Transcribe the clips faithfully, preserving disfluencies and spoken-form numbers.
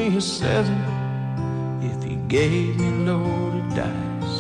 me a seven if he gave me loaded dice.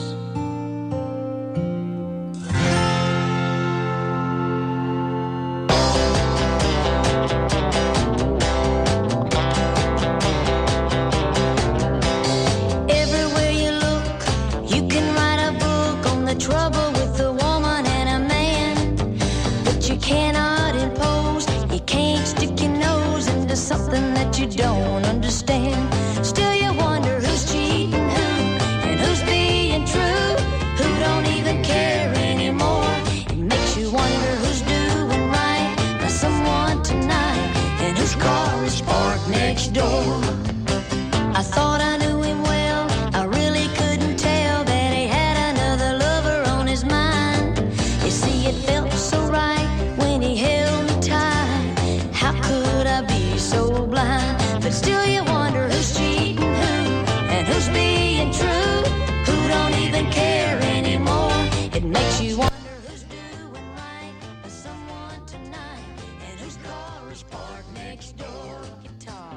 Everywhere you look, you can write a book on the trouble with a woman and a man, but you cannot impose, you can't stick your nose into something that you don't understand. Still you wonder who's cheating who and who's being true, who don't even care anymore. It makes you wonder who's doing right by someone tonight and whose car is parked next door. I thought I knew him well, I really couldn't tell that he had another lover on his mind. You see, it felt so right when he held me tight. How could I be so blind? But still you wonder who's cheating who and who's being true, who don't even care anymore. It makes you wonder who's doing right by someone tonight and whose car is parked next door. Guitar.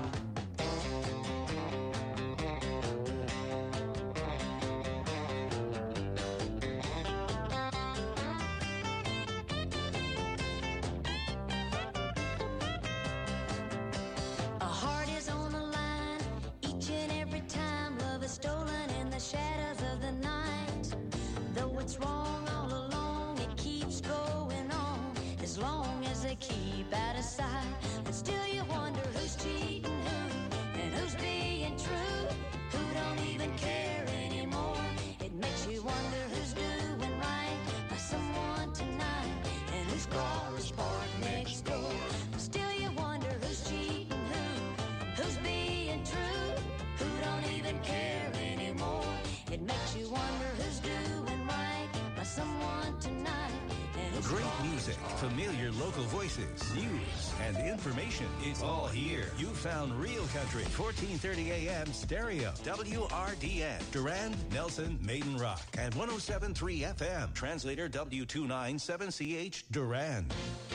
A heart is on the line each and every time love is stolen in the shadows of the night. Though it's wrong all along, it keeps going on as long as they keep out of sight. But still you wonder who's cheating who and who's being true, who don't even care anymore. It makes you wonder who's doing right by someone tonight and whose car is parked next door. Still you wonder who's cheating who, who's being true, who don't even care anymore. It makes you wonder who's doing right by someone tonight and whose Great car is music, parked. familiar local voices, news, and information. It's all here. You found Real Country, fourteen thirty A M stereo, W R D N, Durand, Nelson, Maiden Rock, and one oh seven point three F M. Translator W two ninety-seven C H, Durand.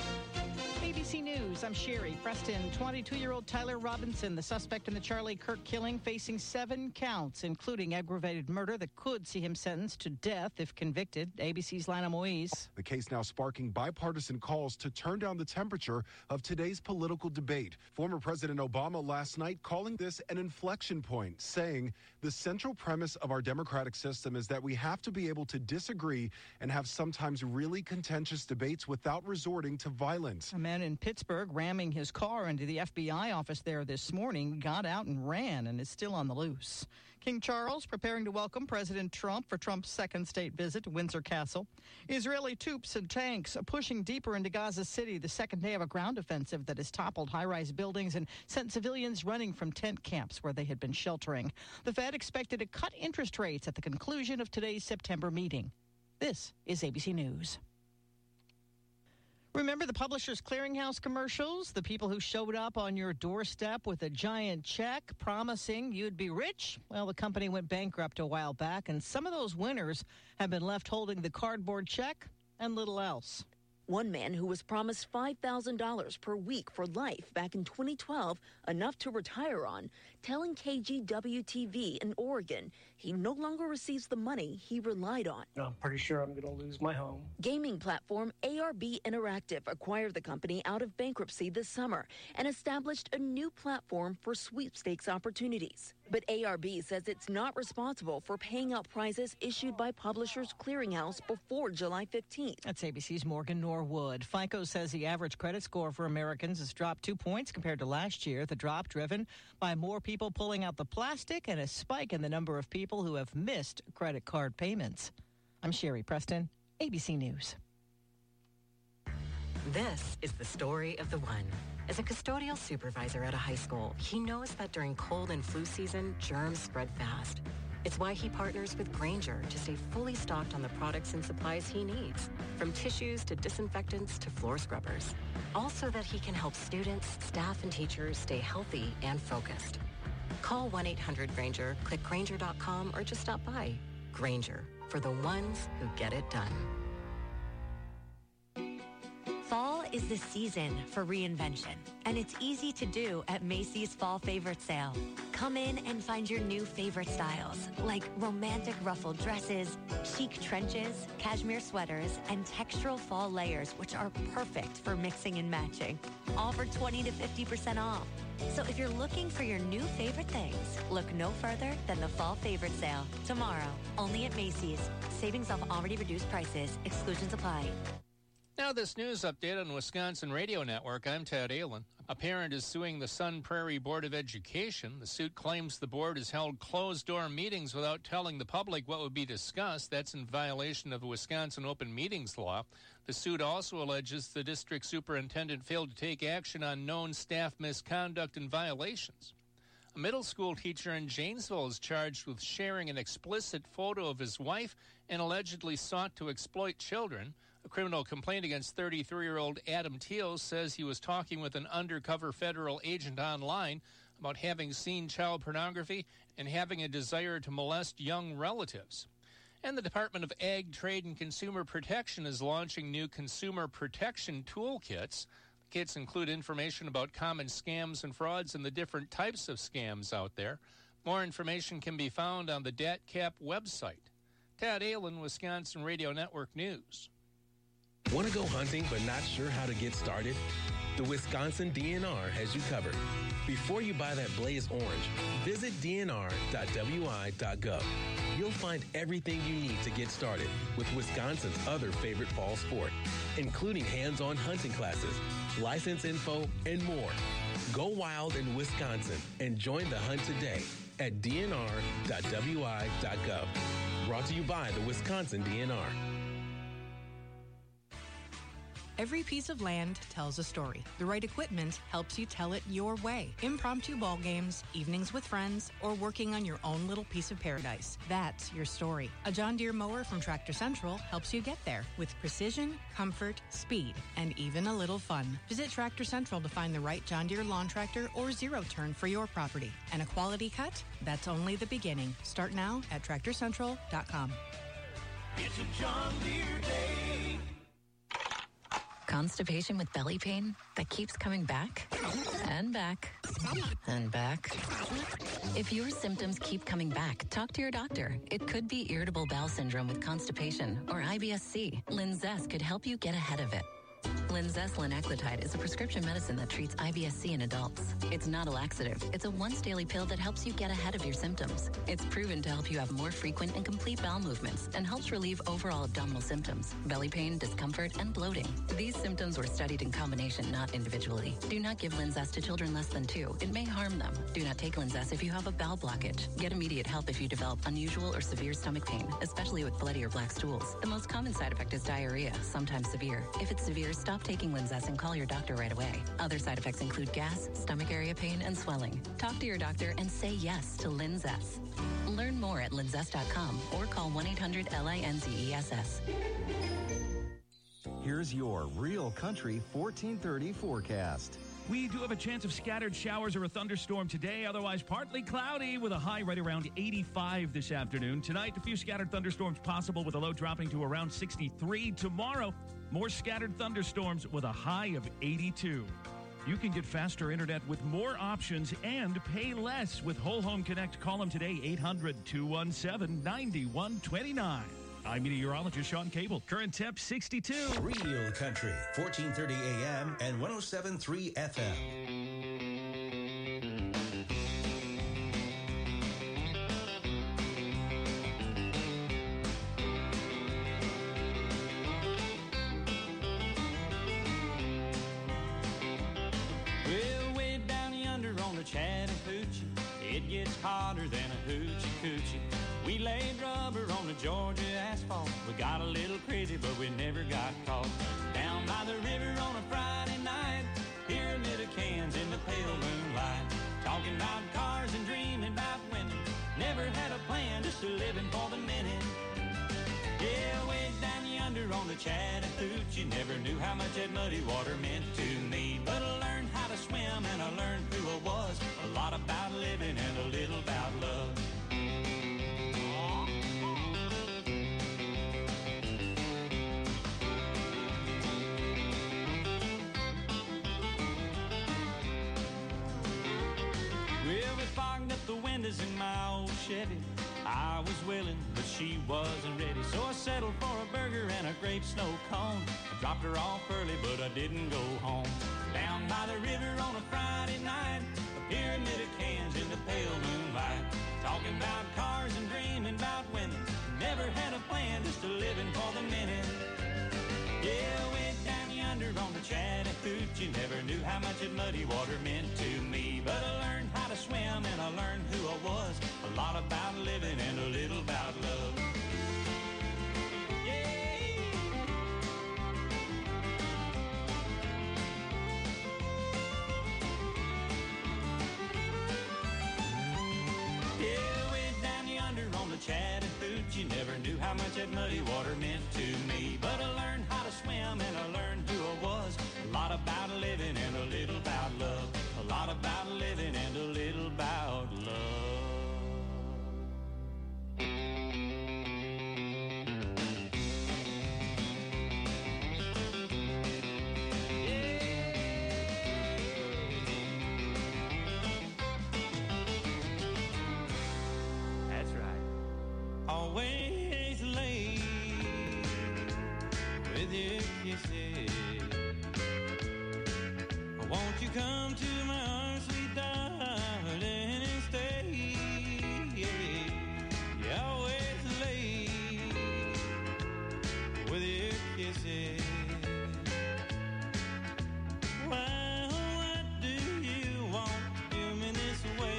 A B C News, I'm Sherry Preston. twenty-two-year-old Tyler Robinson, the suspect in the Charlie Kirk killing, facing seven counts, including aggravated murder that could see him sentenced to death if convicted. A B C's Lana Moise. The case now sparking bipartisan calls to turn down the temperature of today's political debate. Former President Obama last night calling this an inflection point, saying the central premise of our democratic system is that we have to be able to disagree and have sometimes really contentious debates without resorting to violence. A man in Pittsburgh ramming his car into the F B I office there this morning got out and ran and is still on the loose. King Charles preparing to welcome President Trump for Trump's second state visit to Windsor Castle. Israeli troops and tanks pushing deeper into Gaza City, the second day of a ground offensive that has toppled high-rise buildings and sent civilians running from tent camps where they had been sheltering. The Fed expected to cut interest rates at the conclusion of today's September meeting. This is A B C News. Remember the Publishers Clearinghouse commercials? The people who showed up on your doorstep with a giant check promising you'd be rich? Well, the company went bankrupt a while back, and some of those winners have been left holding the cardboard check and little else. One man who was promised five thousand dollars per week for life back in twenty twelve, enough to retire on, telling K G W T V in Oregon he no longer receives the money he relied on. I'm pretty sure I'm going to lose my home. Gaming platform A R B Interactive acquired the company out of bankruptcy this summer and established a new platform for sweepstakes opportunities. But A R B says it's not responsible for paying out prizes issued by Publishers Clearinghouse before July fifteenth. That's A B C's Morgan Norwood. FICO says the average credit score for Americans has dropped two points compared to last year. The drop driven by more people pulling out the plastic and a spike in the number of people who have missed credit card payments. I'm Sherry Preston, A B C News. This is the story of the one. As a custodial supervisor at a high school, he knows that during cold and flu season, germs spread fast. It's why he partners with Grainger to stay fully stocked on the products and supplies he needs, from tissues to disinfectants to floor scrubbers. All so that he can help students, staff, and teachers stay healthy and focused. Call one eight hundred Grainger, click Grainger dot com, or just stop by. Grainger, for the ones who get it done. Fall is the season for reinvention, and it's easy to do at Macy's Fall Favorite Sale. Come in and find your new favorite styles, like romantic ruffled dresses, chic trenches, cashmere sweaters, and textural fall layers, which are perfect for mixing and matching. All for twenty to fifty percent off. So if you're looking for your new favorite things, look no further than the Fall Favorite Sale. Tomorrow, only at Macy's. Savings off already reduced prices. Exclusions apply. Now this news update on Wisconsin Radio Network. I'm Tad Allen. A parent is suing the Sun Prairie Board of Education. The suit claims the board has held closed-door meetings without telling the public what would be discussed. That's in violation of the Wisconsin Open Meetings Law. The suit also alleges the district superintendent failed to take action on known staff misconduct and violations. A middle school teacher in Janesville is charged with sharing an explicit photo of his wife and allegedly sought to exploit children. A criminal complaint against thirty-three-year-old Adam Teal says he was talking with an undercover federal agent online about having seen child pornography and having a desire to molest young relatives. And the Department of Ag, Trade, and Consumer Protection is launching new consumer protection toolkits. The kits include information about common scams and frauds and the different types of scams out there. More information can be found on the D A T C A P website. Tad Allen, Wisconsin Radio Network News. Want to go hunting but not sure how to get started? The Wisconsin D N R has you covered. Before you buy that Blaze Orange, visit D N R dot W I dot gov. You'll find everything you need to get started with Wisconsin's other favorite fall sport, including hands-on hunting classes, license info, and more. Go wild in Wisconsin and join the hunt today at D N R dot W I dot gov. Brought to you by the Wisconsin D N R. Every piece of land tells a story. The right equipment helps you tell it your way. Impromptu ball games, evenings with friends, or working on your own little piece of paradise. That's your story. A John Deere mower from Tractor Central helps you get there with precision, comfort, speed, and even a little fun. Visit Tractor Central to find the right John Deere lawn tractor or zero turn for your property. And a quality cut? That's only the beginning. Start now at tractor central dot com. It's a John Deere day. Constipation with belly pain that keeps coming back and back and back. If your symptoms keep coming back, talk to your doctor. It could be irritable bowel syndrome with constipation or I B S C. Linzess could help you get ahead of it. Linzess linaclotide is a prescription medicine that treats I B S C in adults. It's not a laxative. It's a once-daily pill that helps you get ahead of your symptoms. It's proven to help you have more frequent and complete bowel movements and helps relieve overall abdominal symptoms, belly pain, discomfort, and bloating. These symptoms were studied in combination, not individually. Do not give Linzess to children less than two. It may harm them. Do not take Linzess if you have a bowel blockage. Get immediate help if you develop unusual or severe stomach pain, especially with bloody or black stools. The most common side effect is diarrhea, sometimes severe. If it's severe, stop taking Linzess and call your doctor right away. Other side effects include gas, stomach area pain, and swelling. Talk to your doctor and say yes to Linzess. Learn more at linzess dot com or call one eight hundred L I N Z E S S. Here's your Real Country fourteen thirty forecast. We do have a chance of scattered showers or a thunderstorm today, otherwise partly cloudy with a high right around eighty-five this afternoon. Tonight, a few scattered thunderstorms possible with a low dropping to around sixty-three. Tomorrow, more scattered thunderstorms with a high of eighty-two. You can get faster internet with more options and pay less with Whole Home Connect. Call them today, eight hundred, two one seven, nine one two nine. I'm meteorologist Sean Cable. Current temp sixty-two. Real Country, fourteen thirty A M and one oh seven point three F M. Well, way down yonder on the Chattahoochee, it gets hotter than a hoochie coochie. We laid rubber on the Georgia asphalt. We got a little crazy, but we never got caught. Down by the river on a Friday night, pyramid of cans in the pale moonlight. Talking about cars and dreaming about women. Never had a plan, just a living for the minute. Yeah, way down yonder on the Chattahoochee, never knew how much that muddy water meant to me. But I learned how to swim and I learned who I was. A lot about living and a little about love. fogged up the windows in my old Chevy. I was willing, but she wasn't ready, so I settled for a burger and a grape snow cone. I dropped her off early, but I didn't go home. Down by the river on a Friday night, a pyramid of cans in the pale moonlight, talking about cars and dreaming about women. Never had a plan, just a living for the minute. Yeah, way down yonder on the Chattahoochee, never knew how much that muddy water meant to me. But I learned how to swim and I learned who I was, a lot about living and a little about love. Chattahoochee, never knew how much that muddy water meant to me. But I learned how to swim and I learned who I was, a lot about living and a little about love, a lot about living and a little about love. Always late with your kisses. Won't you come to my arms, sweet darling, and stay? You're always late with your kisses. Why, what do you want to do me this way?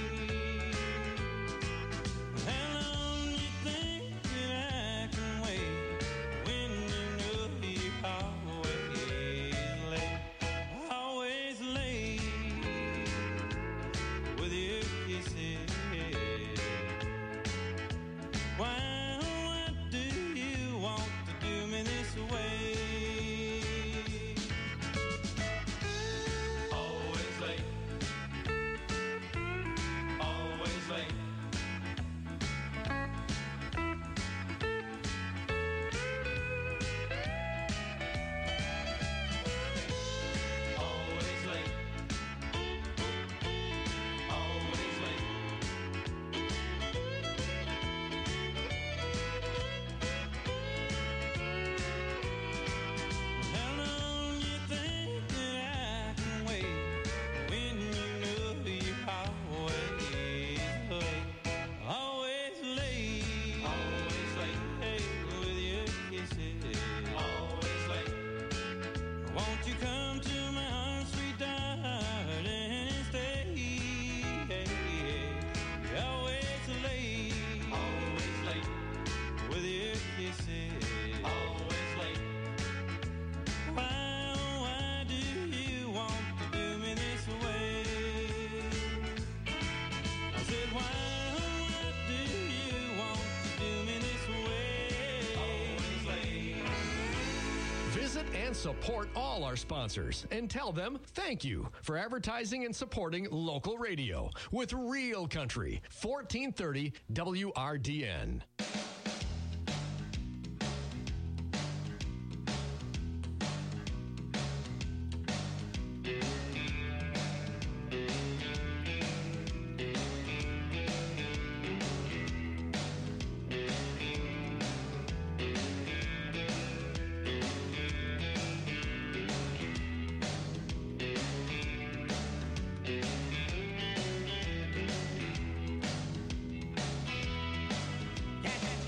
And support all our sponsors and tell them thank you for advertising and supporting local radio with Real Country, fourteen thirty W R D N. Yeah, yeah,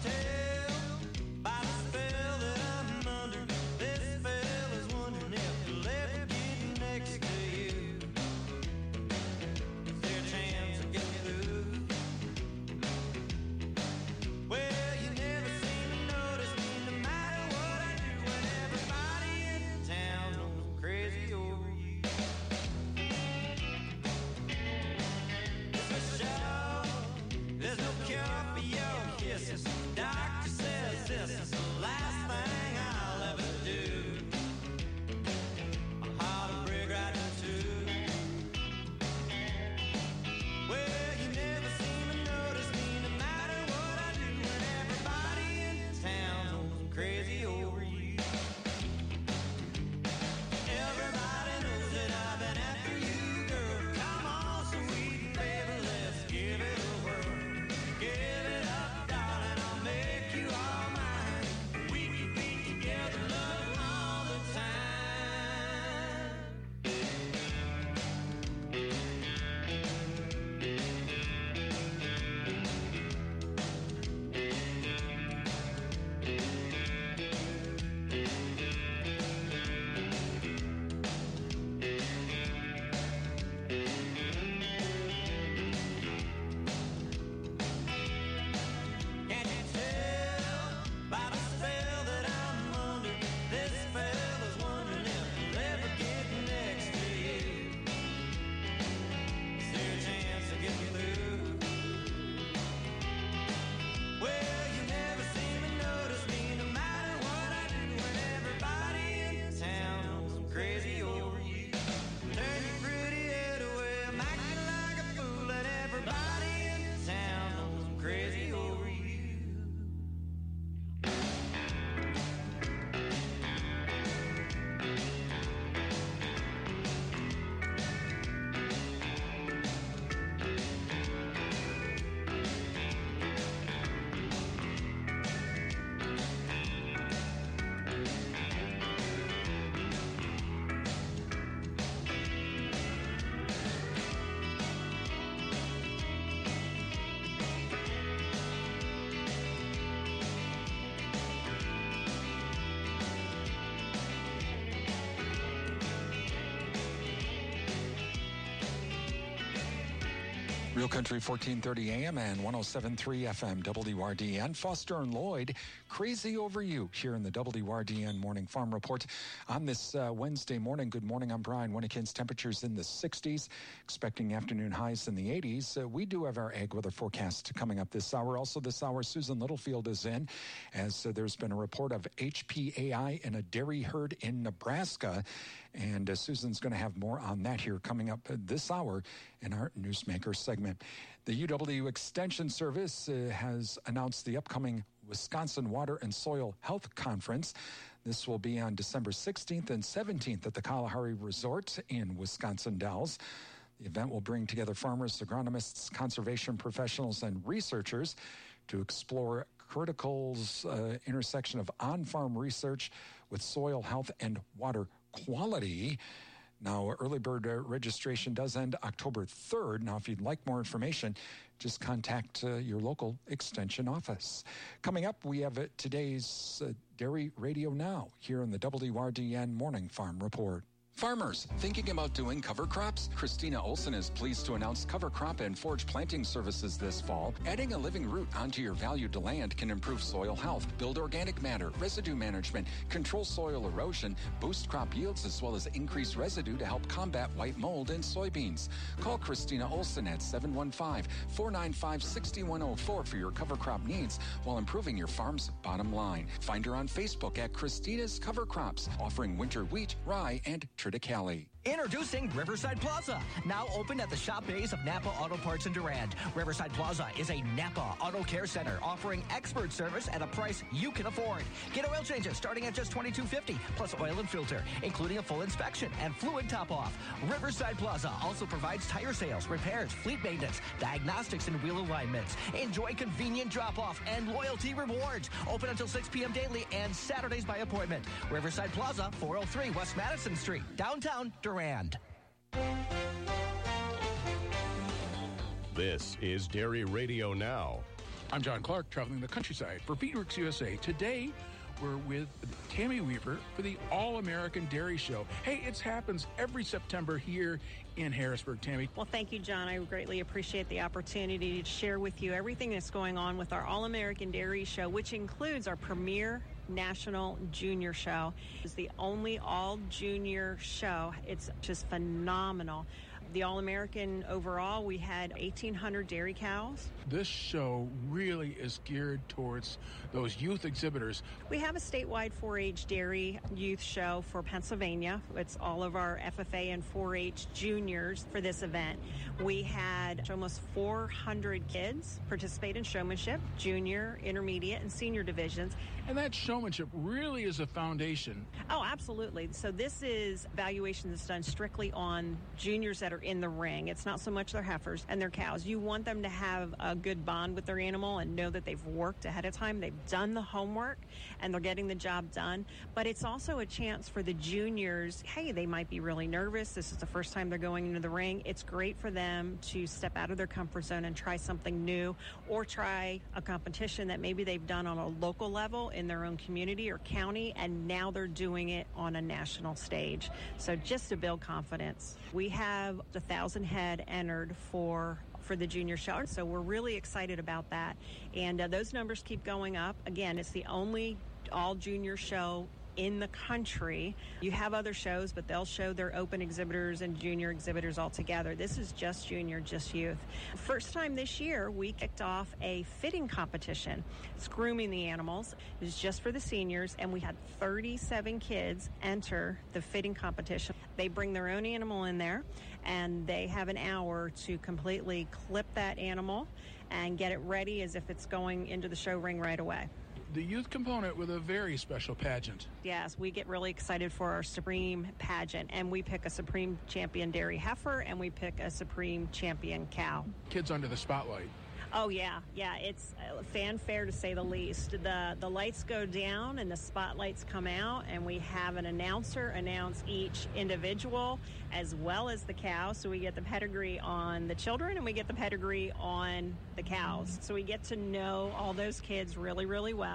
Real Country fourteen thirty A M and one oh seven point three F M W R D N. Foster and Lloyd, crazy over you here in the W R D N Morning Farm Report. On this uh, Wednesday morning, good morning, I'm Brian Winnikins. Temperatures in the sixties, expecting afternoon highs in the eighties. Uh, we do have our ag weather forecast coming up this hour. Also this hour, Susan Littlefield is in, as uh, there's been a report of H P A I in a dairy herd in Nebraska. And uh, Susan's going to have more on that here coming up uh, this hour in our Newsmaker segment. The U W Extension Service uh, has announced the upcoming Wisconsin Water and Soil Health Conference. This will be on December sixteenth and seventeenth at the Kalahari Resort in Wisconsin Dells. The event will bring together farmers, agronomists, conservation professionals, and researchers to explore Critical's uh, intersection of on-farm research with soil health and water quality. Now, early bird uh, registration does end October third. Now, if you'd like more information, just contact uh, your local extension office. Coming up, we have uh, today's uh, Dairy Radio Now here in the W R D N Morning Farm Report. Farmers thinking about doing cover crops? Christina Olson is pleased to announce cover crop and forage planting services this fall. Adding a living root onto your valued land can improve soil health, build organic matter, residue management, control soil erosion, boost crop yields, as well as increase residue to help combat white mold in soybeans. Call Christina Olson at seven one five, four nine five, six one zero four for your cover crop needs while improving your farm's bottom line. Find her on Facebook at Christina's Cover Crops, offering winter wheat, rye, and triticale. Introducing Riverside Plaza, now open at the shop bays of Napa Auto Parts in Durand. Riverside Plaza is a Napa Auto Care Center offering expert service at a price you can afford. Get oil changes starting at just twenty-two fifty, plus oil and filter, including a full inspection and fluid top-off. Riverside Plaza also provides tire sales, repairs, fleet maintenance, diagnostics, and wheel alignments. Enjoy convenient drop-off and loyalty rewards. Open until six p.m. daily and Saturdays by appointment. Riverside Plaza, four oh three West Madison Street, downtown Durand. This is Dairy Radio Now. I'm John Clark, traveling the countryside for Feedworks U S A. Today, we're with Tammy Weaver for the All-American Dairy Show. Hey, it happens every September here in Harrisburg. Tammy. Well, thank you, John. I greatly appreciate the opportunity to share with you everything that's going on with our All-American Dairy Show, which includes our premier National Junior Show. It's the only all-junior show. It's just phenomenal. The All-American overall, we had eighteen hundred dairy cows. This show really is geared towards those youth exhibitors. We have a statewide four H dairy youth show for Pennsylvania. It's all of our F F A and four H juniors for this event. We had almost four hundred kids participate in showmanship, junior, intermediate, and senior divisions. And that showmanship really is a foundation. Oh, absolutely. So this is evaluation that's done strictly on juniors that are in the ring. It's not so much their heifers and their cows. You want them to have a good bond with their animal and know that they've worked ahead of time. They've done the homework and they're getting the job done. But it's also a chance for the juniors. Hey, they might be really nervous. This is the first time they're going into the ring. It's great for them to step out of their comfort zone and try something new, or try a competition that maybe they've done on a local level in their own community or county, and now they're doing it on a national stage. So just to build confidence. We have a thousand head entered for for the junior show, so we're really excited about that, and uh, those numbers keep going up. Again, it's the only all junior show in the country. You have other shows, but they'll show their open exhibitors and junior exhibitors all together. This is just junior, just youth. First time this year, we kicked off a fitting competition. It's grooming the animals. It was just for the seniors, and we had thirty-seven kids enter the fitting competition. They bring their own animal in there, and they have an hour to completely clip that animal and get it ready as if it's going into the show ring right away. The youth component with a very special pageant. Yes, we get really excited for our Supreme pageant, and we pick a Supreme Champion Dairy Heifer, and we pick a Supreme Champion Cow. Kids under the spotlight. Oh, yeah. Yeah, it's fanfare to say the least. The the lights go down and the spotlights come out, and we have an announcer announce each individual as well as the cow. So we get the pedigree on the children and we get the pedigree on the cows. So we get to know all those kids really, really well.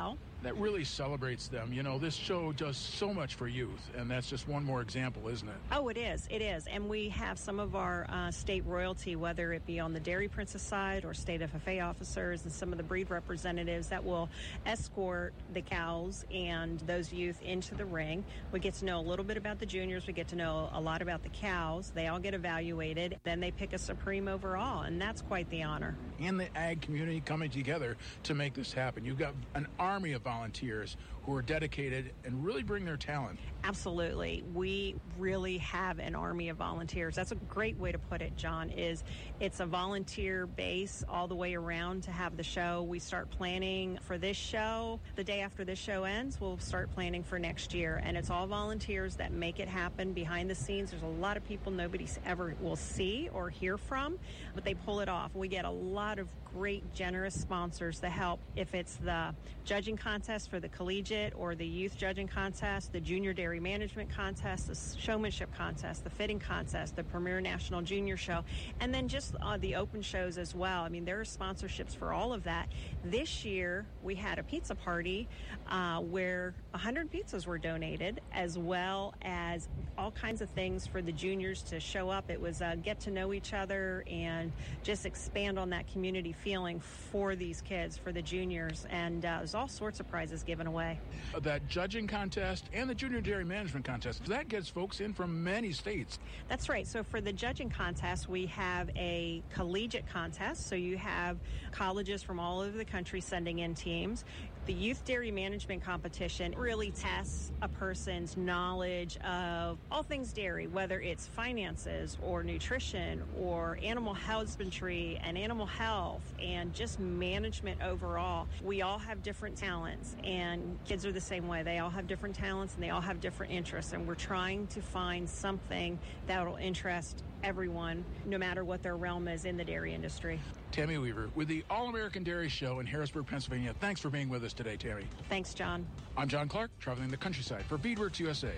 that really celebrates them. You know, this show does so much for youth, and that's just one more example, isn't it? Oh, it is. It is. And we have some of our uh, state royalty, whether it be on the Dairy Princess side or state F F A officers and some of the breed representatives that will escort the cows and those youth into the ring. We get to know a little bit about the juniors. We get to know a lot about the cows. They all get evaluated. Then they pick a supreme overall, and that's quite the honor. And the ag community coming together to make this happen. You've got an army of volunteers who are dedicated and really bring their talent. Absolutely. We really have an army of volunteers. That's a great way to put it, John, is it's a volunteer base all the way around to have the show. We start planning for this show. The day after this show ends, we'll start planning for next year. And it's all volunteers that make it happen behind the scenes. There's a lot of people nobody ever will see or hear from, but they pull it off. We get a lot of great, generous sponsors that help. If it's the judging contest for the collegiate or the youth judging contest, the junior dairy management contest, the showmanship contest, the fitting contest, the Premier National Junior Show, and then just uh, the open shows as well. I mean, there are sponsorships for all of that. This year, we had a pizza party uh, where one hundred pizzas were donated, as well as all kinds of things for the juniors to show up. It was uh, get to know each other and just expand on that community feeling for these kids, for the juniors, and uh, there's all sorts of prizes given away. That judging contest and the junior dairy management contest, that gets folks in from many states. That's right. So for the judging contest, we have a collegiate contest. So you have colleges from all over the country sending in teams. The Youth Dairy Management Competition really tests a person's knowledge of all things dairy, whether it's finances or nutrition or animal husbandry and animal health and just management overall. We all have different talents, and kids are the same way. They all have different talents and they all have different interests, and we're trying to find something that will interest everyone, no matter what their realm is in the dairy industry. Tammy Weaver with the All-American Dairy Show in Harrisburg, Pennsylvania. Thanks for being with us today, Tammy. Thanks, John. I'm John Clark, traveling the countryside for Beadworks U S A.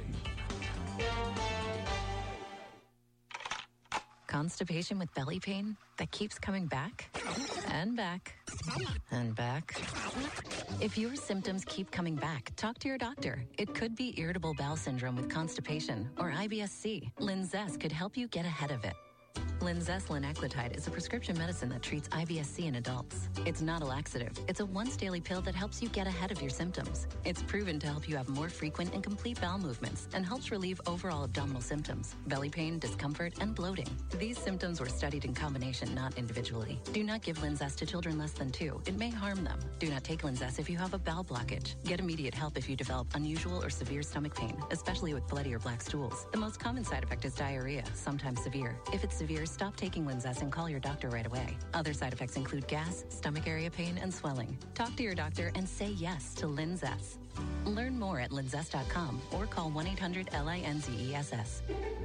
Constipation with belly pain that keeps coming back and back and back. If your symptoms keep coming back, talk to your doctor. It could be irritable bowel syndrome with constipation or I B S C. Linzess could help you get ahead of it. Linzess linaclotide is a prescription medicine that treats I B S C in adults. It's not a laxative. It's a once-daily pill that helps you get ahead of your symptoms. It's proven to help you have more frequent and complete bowel movements and helps relieve overall abdominal symptoms, belly pain, discomfort, and bloating. These symptoms were studied in combination, not individually. Do not give Linzess to children less than two. It may harm them. Do not take Linzess if you have a bowel blockage. Get immediate help if you develop unusual or severe stomach pain, especially with bloody or black stools. The most common side effect is diarrhea, sometimes severe. If it's severe, stop taking Linzess and call your doctor right away. Other side effects include gas, stomach area pain, and swelling. Talk to your doctor and say yes to Linzess. Learn more at linzess dot com or call one eight hundred L I N Z E S S.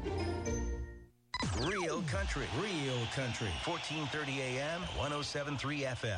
Real country, real country. fourteen thirty A M, one oh seven point three F M.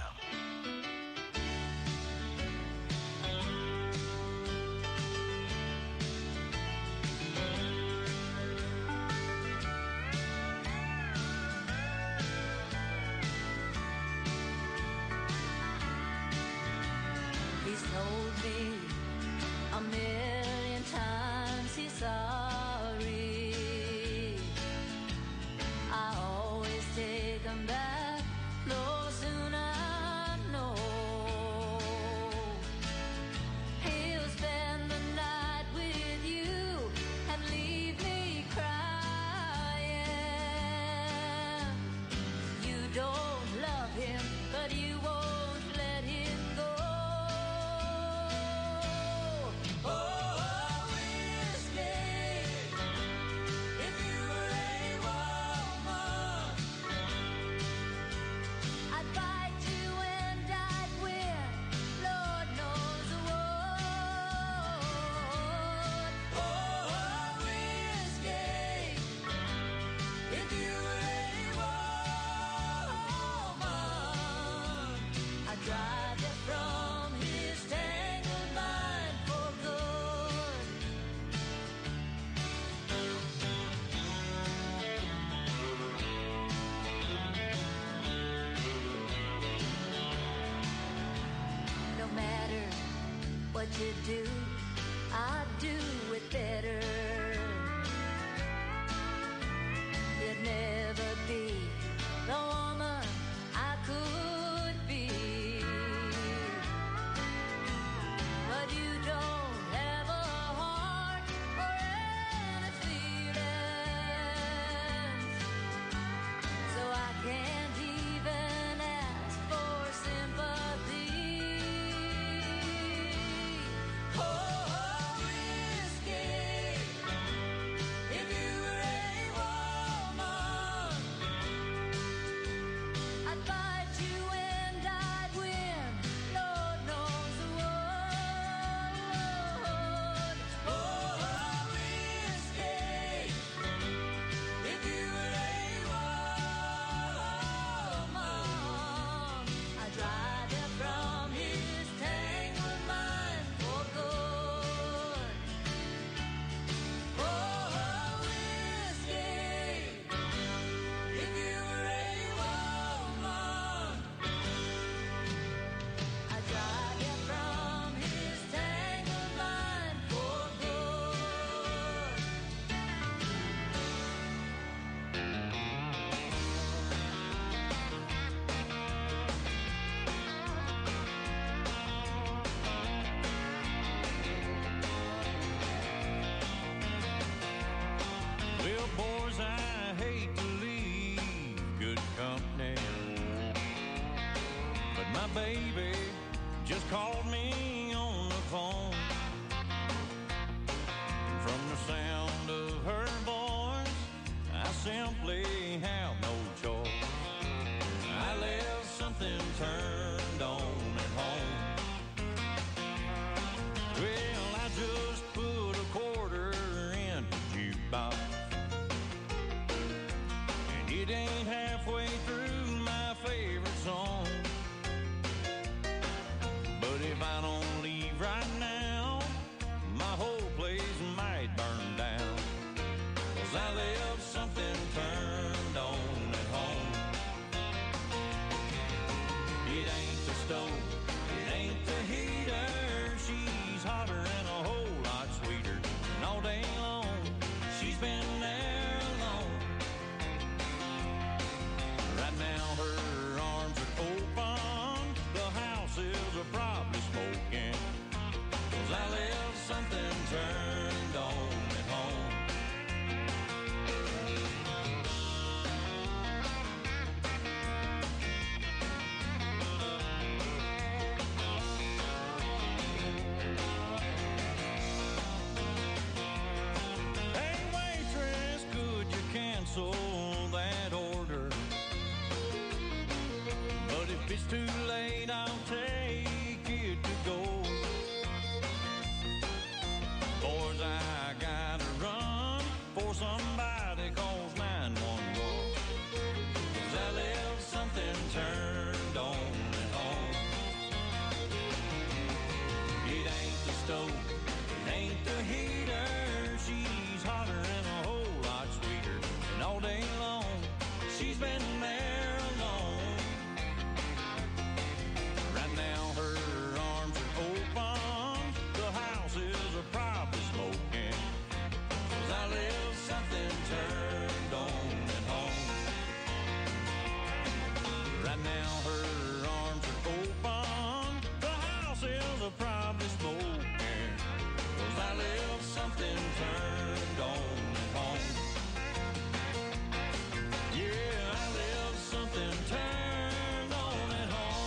to do, I'd do it better. You'd never be the woman I could be, but you don't have a heart or any feelings, so I can't even ask for sympathy. Oh, whiskey, if you were a woman, I'd fight you and I'd win, Lord knows what. Oh, whiskey, if you were a woman, I'd drive you from his tangled mind for good. Oh, whiskey, if you were a woman, I'd drive you from his tangled mind for good. Well, boys, I hate to leave good company, but my baby just called me on the phone. From the sound of her voice, I simply have no choice. I left something turned on at home. Well, I just put a quarter in the jukebox, and it ain't halfway through my favorite song. But if I don't leave right now, my whole place might burn down, 'cause I left something turned on at home. It ain't the stove, it ain't the heater, she's hotter and a whole lot sweeter. And all day long, she's been there alone. Right now her arms are open, the house is a probably smoking, 'cause I left something turned on at home. Hey waitress, could you cancel that order? But if it's too late, I'll take it to go. Boys, I gotta run for somebody calls nine one one, 'cause I left something turned on at home. It ain't the stove, it ain't the heater, she's hotter and a whole lot sweeter. And all day long, she's been there alone. Right now her arms are open, the house is a probably smoking, 'cause I left something turned on at home. Right now her arms are open, the house is a probably smoking, 'cause I left something turned on at home. Yeah, I left something turned on at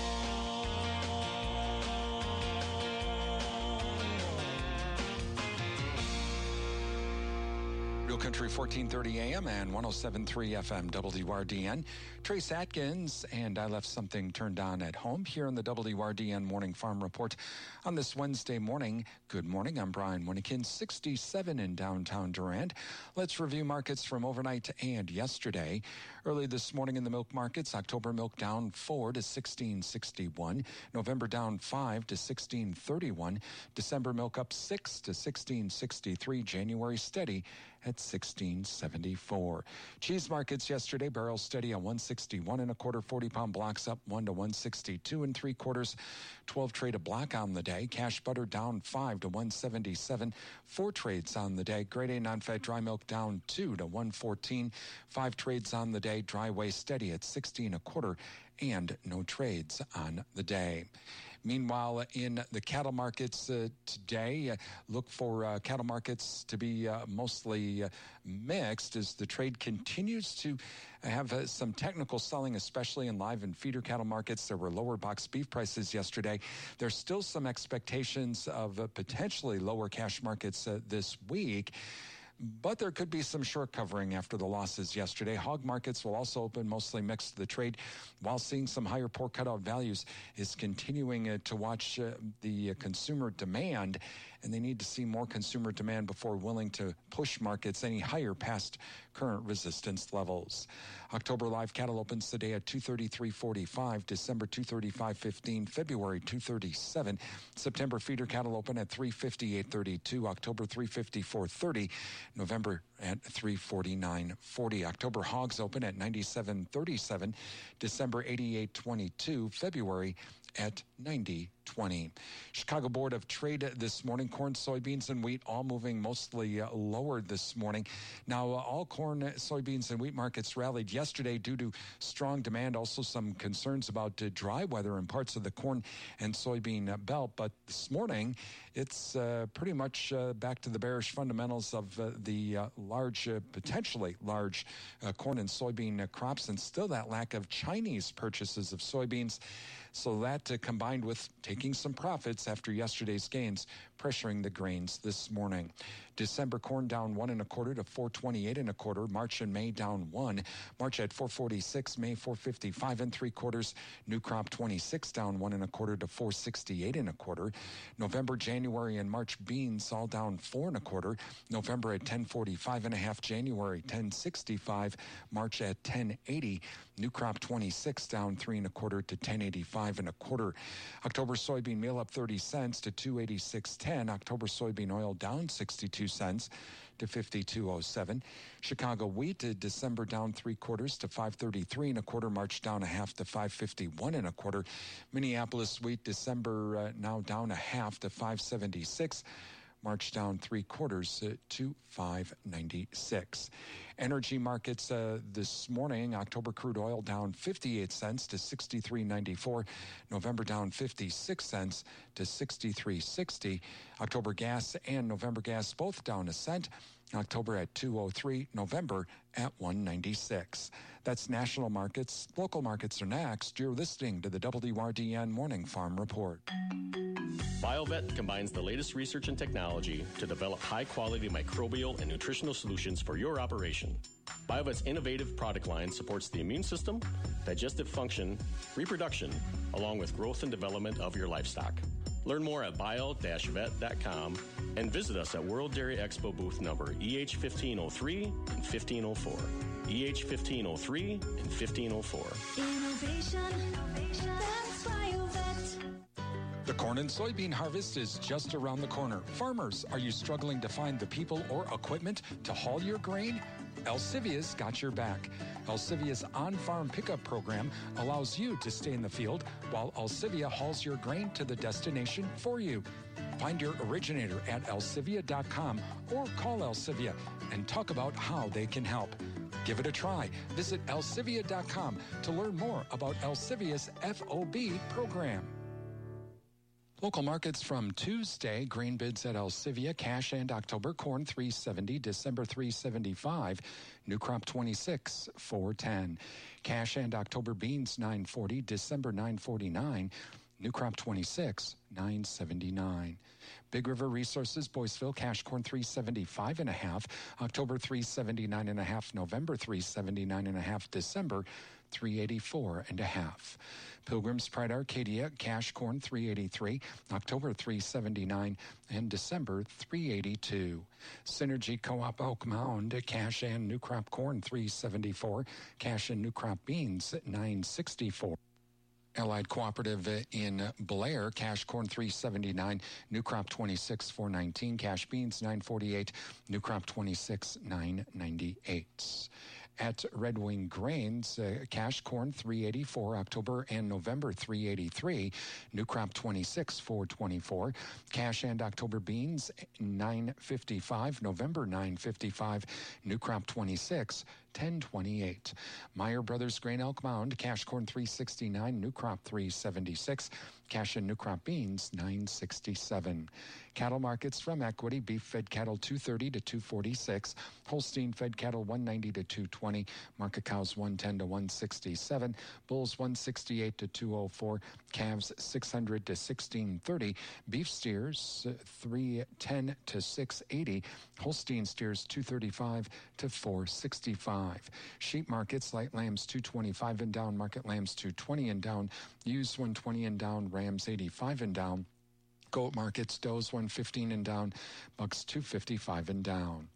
Real Country fourteen thirty A M and one oh seven point three F M W R D N. Trace Atkins and I Left Something Turned On at Home here in the W R D N Morning Farm Report on this Wednesday morning. Good morning, I'm Brian Winnikin, sixty-seven in downtown Durand. Let's review markets from overnight and yesterday. Early this morning in the milk markets, October milk down four to sixteen sixty-one. November down five to sixteen thirty-one. December milk up six to sixteen sixty-three. January steady at sixteen seventy-four. Cheese markets yesterday, barrel steady at one sixty-one and a quarter, forty pound blocks up one to one sixty-two and three quarters, twelve trade a block on the day. Cash butter down five to one seventy-seven, four trades on the day. Grade A non-fat dry milk down two to one fourteen, five trades on the day. Dry whey steady at sixteen a quarter and no trades on the day. Meanwhile, in the cattle markets uh, today, uh, look for uh, cattle markets to be uh, mostly uh, mixed as the trade continues to have uh, some technical selling, especially in live and feeder cattle markets. There were lower box beef prices yesterday. There's still some expectations of uh, potentially lower cash markets uh, this week. But there could be some short covering after the losses yesterday. Hog markets will also open mostly mixed. The trade, while seeing some higher pork cutout values, is continuing uh, to watch uh, the uh, consumer demand, and they need to see more consumer demand before willing to push markets any higher past current resistance levels. October live cattle opens today at two thirty-three forty-five, December two thirty-five fifteen, February two thirty-seven, September feeder cattle open at three fifty-eight thirty-two, October three fifty-four thirty, November at three forty-nine forty. October hogs open at ninety-seven thirty-seven, December eighty-eight twenty-two, February at ninety twenty. Chicago Board of Trade this morning, corn, soybeans, and wheat all moving mostly uh, lower this morning. Now, uh, all corn, soybeans, and wheat markets rallied yesterday due to strong demand, also some concerns about uh, dry weather in parts of the corn and soybean uh, belt. But this morning, it's uh, pretty much uh, back to the bearish fundamentals of uh, the uh, large, uh, potentially large uh, corn and soybean uh, crops, and still that lack of Chinese purchases of soybeans. So that uh, combined with taking some profits after yesterday's gains, pressuring the grains this morning. December corn down one and a quarter to four twenty-eight and a quarter. March and May down one. March at four forty-six, May four fifty-five and three quarters. New crop twenty-six down one and a quarter to four sixty-eight and a quarter. November, January, and March beans all down four and a quarter. November at ten forty-five and a half. January ten sixty-five. March at ten eighty. New crop twenty-six down three and a quarter to ten eighty-five and a quarter. October soybean meal up thirty cents to two eighty-six ten. October soybean oil down sixty-two cents to fifty-two oh seven. Chicago wheat uh, December down three quarters to five thirty-three and a quarter. March down a half to five fifty-one and a quarter. Minneapolis wheat December uh, now down a half to five seventy-six. March down three quarters uh, to five ninety-six. Energy markets uh, this morning, October crude oil down fifty-eight cents to sixty-three ninety-four. November down fifty-six cents to sixty-three sixty. October gas and November gas both down a cent. October at two oh three, November at one ninety-six. That's national markets. Local markets are next. You're listening to the W R D N Morning Farm Report. BioVet combines the latest research and technology to develop high-quality microbial and nutritional solutions for your operation. BioVet's innovative product line supports the immune system, digestive function, reproduction, along with growth and development of your livestock. Learn more at bio dash vet dot com and visit us at World Dairy Expo booth number E H fifteen oh three and fifteen oh four. E H fifteen oh three and fifteen oh four. Innovation, that's BioVet. The corn and soybean harvest is just around the corner. Farmers, are you struggling to find the people or equipment to haul your grain? Alcivia's got your back. Alcivia's on-farm pickup program allows you to stay in the field while Alcivia hauls your grain to the destination for you. Find your originator at alcivia dot com or call Alcivia and talk about how they can help. Give it a try. Visit alcivia dot com to learn more about Alcivia's F O B program. Local markets from Tuesday, grain bids at Alcivia, cash and October corn three seventy, December three seventy-five, new crop twenty-six, four ten. Cash and October beans nine forty, December nine forty-nine, new crop twenty-six, nine seventy-nine. Big River Resources, Boyceville, cash corn three seventy-five and a half, October three seventy-nine and a half, November three seventy-nine and a half, December three eighty-four and a half. Pilgrim's Pride Arcadia, cash corn three eighty-three, October three seventy-nine, and December three eighty-two. Synergy Co-op Oak Mound, cash and new crop corn three seventy-four, cash and new crop beans nine sixty-four. Allied Cooperative in Blair, cash corn three seventy-nine, new crop twenty-six four nineteen, cash beans nine forty-eight, new crop twenty-six nine ninety-eight. At Red Wing Grains, uh, cash corn three eighty-four, October and November three eighty-three, new crop twenty-six four twenty-four, cash and October beans nine fifty-five, November nine fifty-five, new crop twenty-six ten twenty-eight. Meyer Brothers Grain Elk Mound, cash corn three sixty-nine, new crop three seventy-six, cash and new crop beans nine sixty-seven. Cattle markets from Equity, beef fed cattle two thirty to two forty-six, Holstein fed cattle one ninety to two twenty, market cows one ten to one sixty-seven, bulls one sixty-eight to two oh four, calves six hundred to sixteen thirty, beef steers three ten to six eighty, Holstein steers two thirty-five to four sixty-five. Sheep markets, light lambs two twenty-five and down, market lambs two twenty and down, ewes one twenty and down, rams eighty-five and down. Goat markets, does one fifteen and down, bucks two fifty-five and down.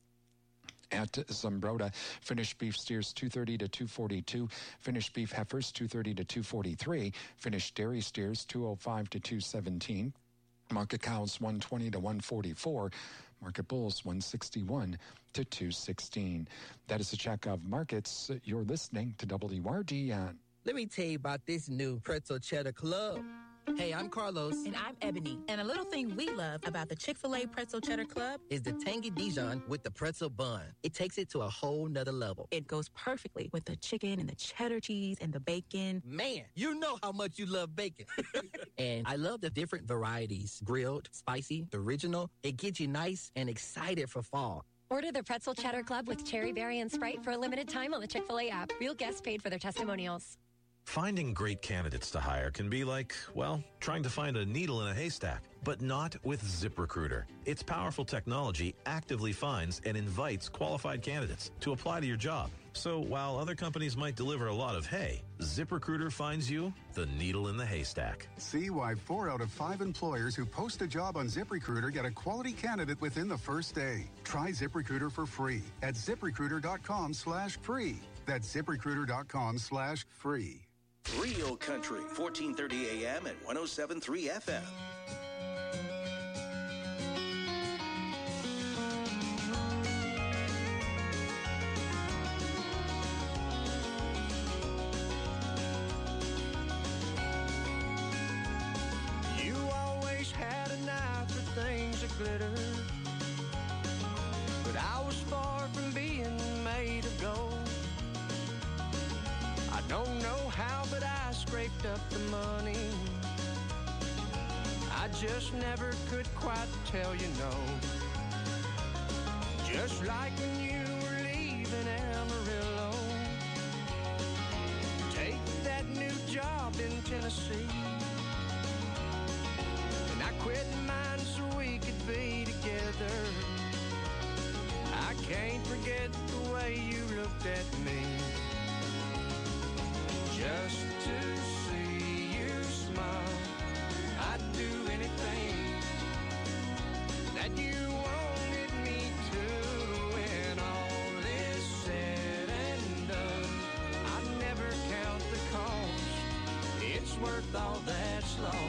At Zumbrota, finished beef steers two thirty to two forty-two, finished beef heifers two thirty to two forty-three, finished dairy steers two oh five to two seventeen, market cows one twenty to one forty-four, market bulls one sixty-one to two sixteen. That is a check of markets. You're listening to W R D N. Let me tell you about this new Pretzel Cheddar Club. Hey, I'm Carlos. And I'm Ebony. And a little thing we love about the Chick-fil-A Pretzel Cheddar Club is the tangy Dijon with the pretzel bun. It takes it to a whole nother level. It goes perfectly with the chicken and the cheddar cheese and the bacon. Man, you know how much you love bacon. And I love the different varieties. Grilled, spicy, original. It gets you nice and excited for fall. Order the Pretzel Cheddar Club with cherry berry and Sprite for a limited time on the Chick-fil-A app. Real guests paid for their testimonials. Finding great candidates to hire can be like, well, trying to find a needle in a haystack, but not with ZipRecruiter. Its powerful technology actively finds and invites qualified candidates to apply to your job. So while other companies might deliver a lot of hay, ZipRecruiter finds you the needle in the haystack. See why four out of five employers who post a job on ZipRecruiter get a quality candidate within the first day. Try ZipRecruiter for free at ZipRecruiter.com slash free. That's ZipRecruiter.com slash free. Real Country, fourteen thirty A M and one oh seven point three F M. You always had an eye for things that glitter, but I was far from being made of gold. I don't know how, but I scraped up the money. I just never could quite tell you no. Just like when you were leaving Amarillo, take that new job in Tennessee, and I quit mine so we could be together. I can't forget the way you looked at me. Just to see you smile, I'd do anything that you wanted me to. When all is said and done, I'd never count the cost. It's worth all that's lost,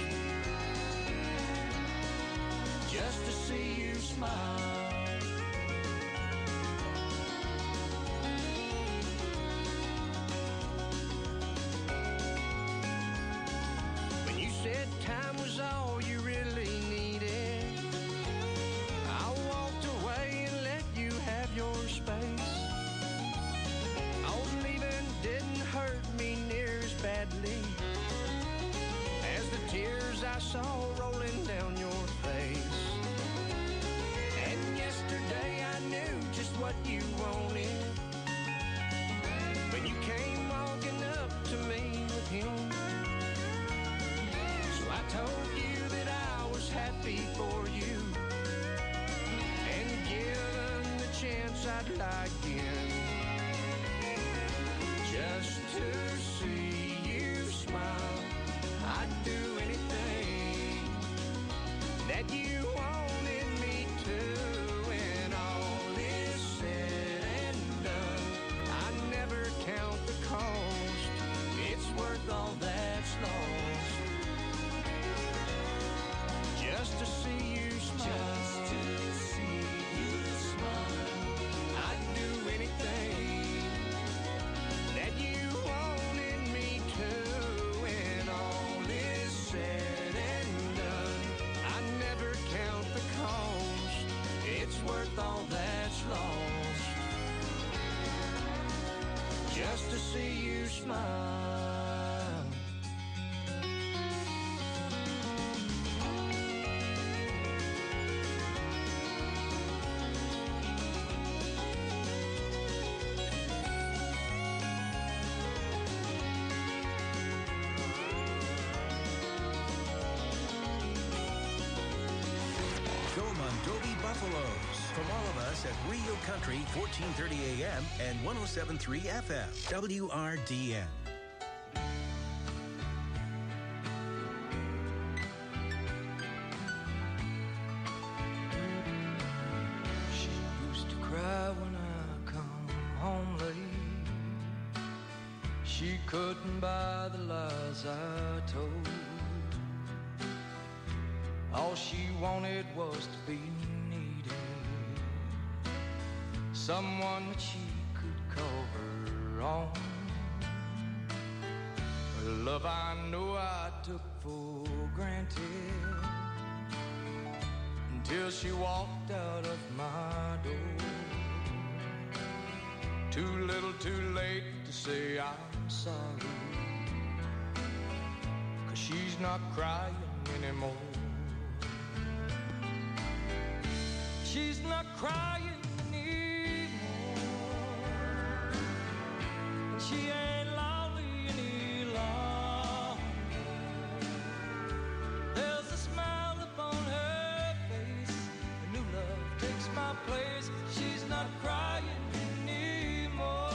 just to see you smile. Said time was all you really needed, I walked away and let you have your space. Oh, leaving didn't hurt me near as badly as the tears I saw rolling down your face. And yesterday I knew just what you wanted when you came walking up to me with him. I told you that I was happy for you, and given the chance I'd lie again, just to see you smile. I'd do anything that you wanted me to. When all is said and done, I never count the cost. It's worth all that's lost, just to see you smile. Go Mondovi Buffaloes. From all of us at Rio Country, fourteen thirty A M and one oh seven point three F M, W R D N. She used to cry when I come home late. She couldn't buy the lies I told. All she wanted was to be needed, someone that she could call her own. Her love I know I took for granted, until she walked out of my door. Too little too late to say I'm sorry, 'cause she's not crying anymore. She's not crying anymore, and she ain't lonely any longer. There's a smile upon her face, a new love takes my place. She's not crying anymore.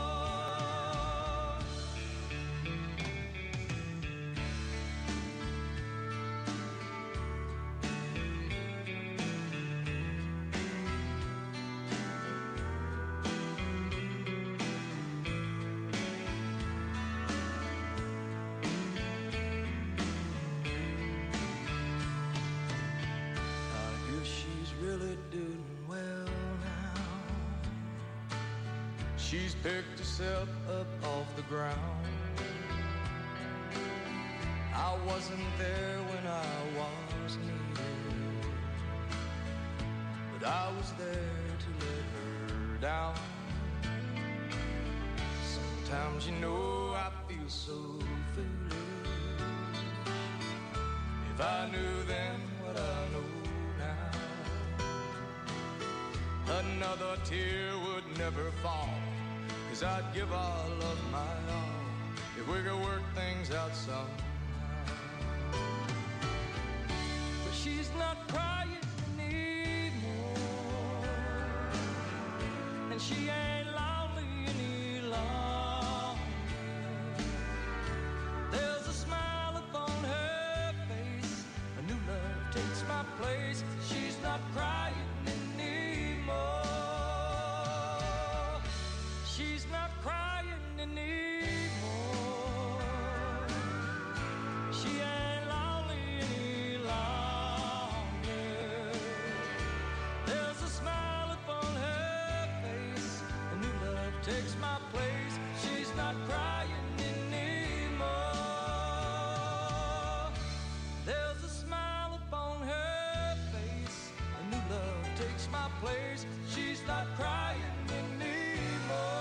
She's picked herself up off the ground. I wasn't there when I was needed, but I was there to let her down. Sometimes, you know, I feel so foolish. If I knew then what I know now, another tear would never fall, 'cause I'd give all of my all if we could work things out somehow. But she's not crying anymore, and she ain't lonely any longer. There's a smile upon her face, a new love takes my place. She's not crying anymore. She's not crying anymore. She ain't lonely any longer. There's a smile upon her face, a new love takes my place. She's not crying anymore. There's a smile upon her face, a new love takes my place. She's not crying anymore.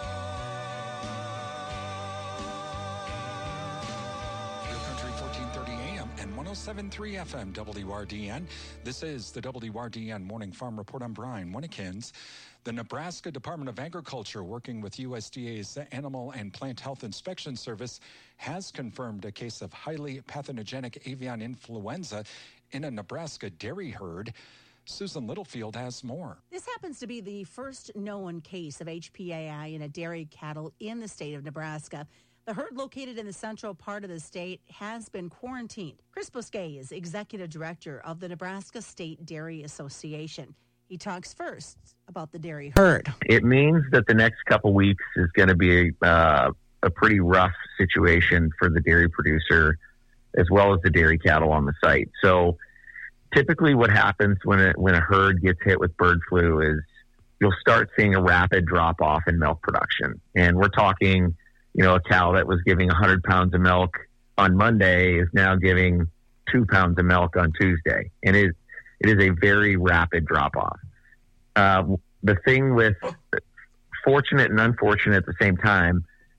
fourteen thirty A M and one oh seven point three F M W R D N. This is the W R D N Morning Farm Report. I'm Brian Winnekins. The Nebraska Department of Agriculture, working with U S D A's Animal and Plant Health Inspection Service, has confirmed a case of highly pathogenic avian influenza in a Nebraska dairy herd. Susan Littlefield has more. This happens to be the first known case of H P A I in a dairy cattle in the state of Nebraska. The herd, located in the central part of the state, has been quarantined. Chris Bousquet is executive director of the Nebraska State Dairy Association. He talks first about the dairy herd. It means that the next couple weeks is going to be uh, a pretty rough situation for the dairy producer as well as the dairy cattle on the site. So typically what happens when a, when a herd gets hit with bird flu is you'll start seeing a rapid drop off in milk production. And we're talking, you know, a cow that was giving one hundred pounds of milk on Monday is now giving two pounds of milk on Tuesday. And it, it is a very rapid drop off. Uh, the thing with fortunate and unfortunate at the same time,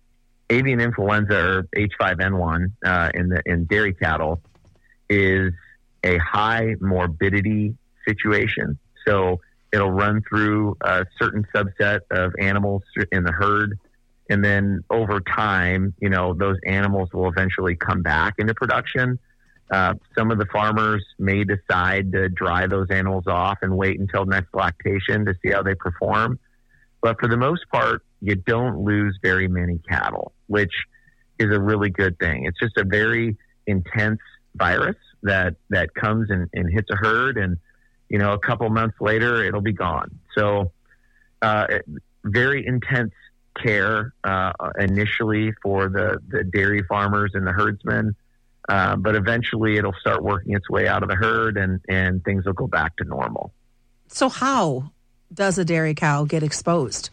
avian influenza, or H five N one, uh, in the in dairy cattle, is a high morbidity situation. So it'll run through a certain subset of animals in the herd, and then over time, you know, those animals will eventually come back into production. Uh, some of the farmers may decide to dry those animals off and wait until next lactation to see how they perform. But for the most part, you don't lose very many cattle, which is a really good thing. It's just a very intense virus that, that comes and, and hits a herd, and, you know, a couple months later, it'll be gone. So uh, very intense care uh, initially for the, the dairy farmers and the herdsmen. Uh, but eventually it'll start working its way out of the herd, and, and things will go back to normal. So how does a dairy cow get exposed?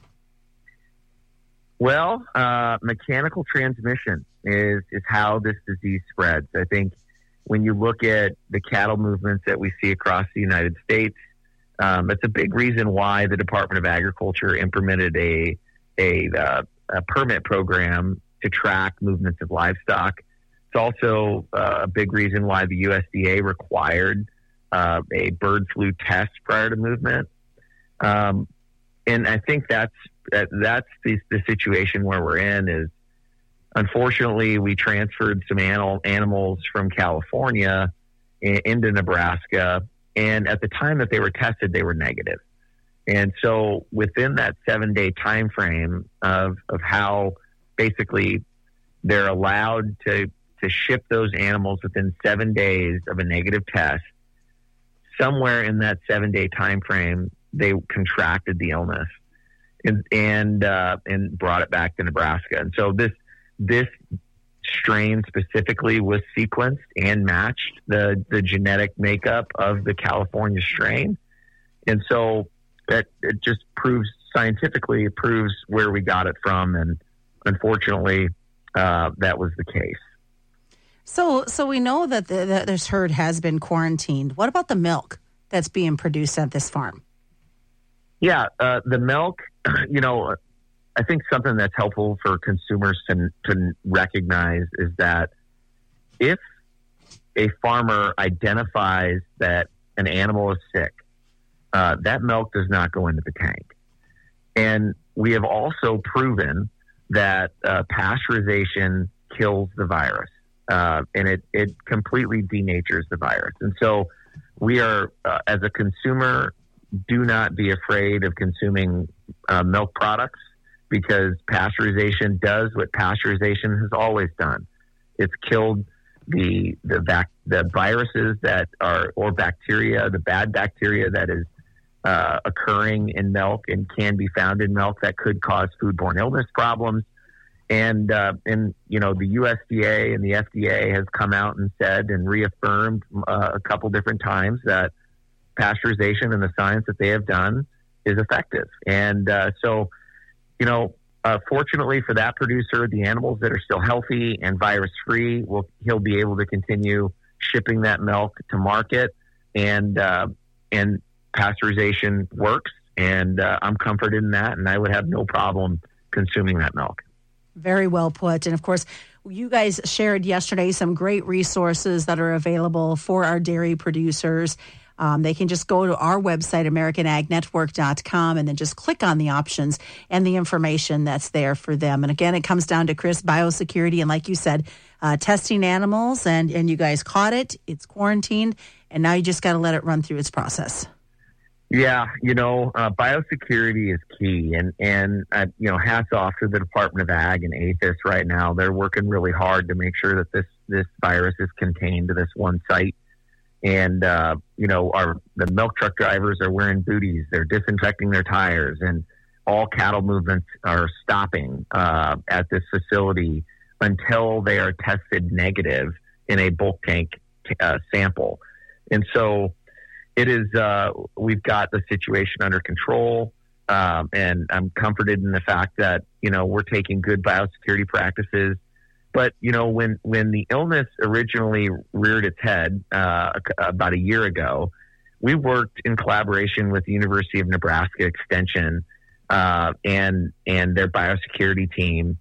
Well, uh, mechanical transmission is, is how this disease spreads. I think when you look at the cattle movements that we see across the United States, um, it's a big reason why the Department of Agriculture implemented a, a, uh, a permit program to track movements of livestock. It's also uh, a big reason why the U S D A required uh, a bird flu test prior to movement. Um, and I think that's that, that's the, the situation where we're in is, unfortunately, we transferred some animal, animals from California in, into Nebraska, and at the time that they were tested, they were negative. And so within that seven-day time frame of, of how basically they're allowed to to ship those animals within seven days of a negative test, somewhere in that seven-day time frame, they contracted the illness and and, uh, and brought it back to Nebraska. And so this this strain specifically was sequenced and matched the, the genetic makeup of the California strain. And so that it just proves, scientifically, it proves where we got it from. And unfortunately, uh, that was the case. So, so we know that the, the, this herd has been quarantined. What about the milk that's being produced at this farm? Yeah, uh, the milk, you know, I think something that's helpful for consumers to, to recognize is that if a farmer identifies that an animal is sick, uh, that milk does not go into the tank. And we have also proven that uh, pasteurization kills the virus. Uh, and it, it completely denatures the virus. And so we are, uh, as a consumer, do not be afraid of consuming uh, milk products, because pasteurization does what pasteurization has always done. It's killed the the, bac- the viruses that are, or bacteria, the bad bacteria that is uh, occurring in milk and can be found in milk that could cause foodborne illness problems. And, uh, and, you know, the U S D A and the F D A has come out and said and reaffirmed uh, a couple different times that pasteurization and the science that they have done is effective. And uh, so, you know, uh, fortunately for that producer, the animals that are still healthy and virus-free, will he'll be able to continue shipping that milk to market. And, uh, and pasteurization works. And uh, I'm comforted in that, and I would have no problem consuming that milk. Very well put. And of course, you guys shared yesterday some great resources that are available for our dairy producers. Um, they can just go to our website, American Ag Network dot com, and then just click on the options and the information that's there for them. And again, it comes down to Chris, biosecurity. And like you said, uh, testing animals, and, and you guys caught it. It's quarantined, and now you just got to let it run through its process. Yeah, you know, uh, biosecurity is key, and and uh, you know, hats off to the Department of Ag and A P H I S right now. They're working really hard to make sure that this this virus is contained to this one site. And uh, you know, our the milk truck drivers are wearing booties. They're disinfecting their tires, and all cattle movements are stopping uh, at this facility until they are tested negative in a bulk tank uh, sample. And so it is, uh, we've got the situation under control, um, and I'm comforted in the fact that, you know, we're taking good biosecurity practices. But, you know, when, when the illness originally reared its head uh, about a year ago, we worked in collaboration with the University of Nebraska Extension uh, and and their biosecurity team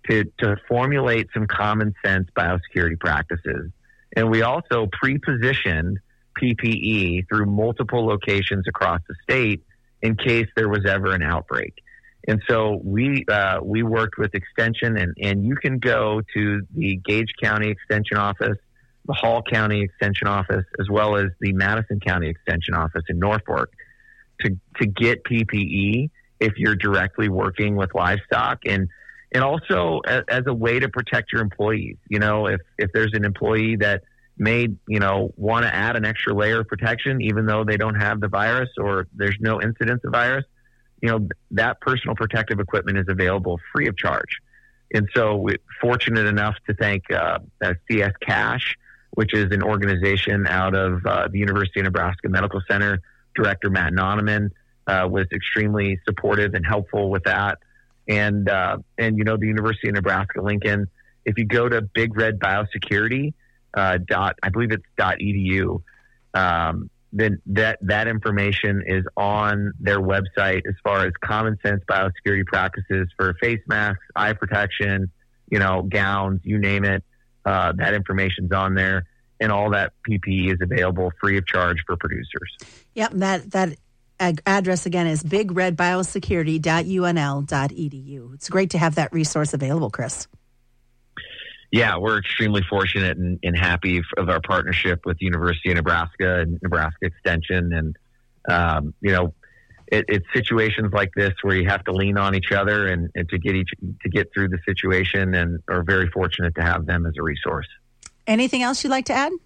to, to formulate some common sense biosecurity practices. And we also pre-positioned P P E through multiple locations across the state in case there was ever an outbreak. And so we uh, we worked with Extension, and, and you can go to the Gage County Extension Office, the Hall County Extension Office, as well as the Madison County Extension Office in Norfolk to, to get P P E if you're directly working with livestock, and and also as, as a way to protect your employees. You know, if, if there's an employee that may, you know, want to add an extra layer of protection, even though they don't have the virus or there's no incidence of virus, you know, that personal protective equipment is available free of charge. And so we're fortunate enough to thank uh, uh, C S Cash, which is an organization out of uh, the University of Nebraska Medical Center. Director Matt Noneman uh, was extremely supportive and helpful with that. And, uh, and you know, the University of Nebraska Lincoln, if you go to Big Red Biosecurity, uh, dot, I believe it's dot edu, um, then that, that information is on their website as far as common sense biosecurity practices for face masks, eye protection, you know, gowns, you name it. Uh, that information's on there, and all that P P E is available free of charge for producers. Yep, that that ag- address again is big red biosecurity dot u n l dot e d u. It's great to have that resource available, Chris. Yeah, we're extremely fortunate and, and happy of our partnership with the University of Nebraska and Nebraska Extension. And, um, you know, it, it's situations like this where you have to lean on each other and, and to get each to get through the situation, and are very fortunate to have them as a resource. Anything else you'd like to add?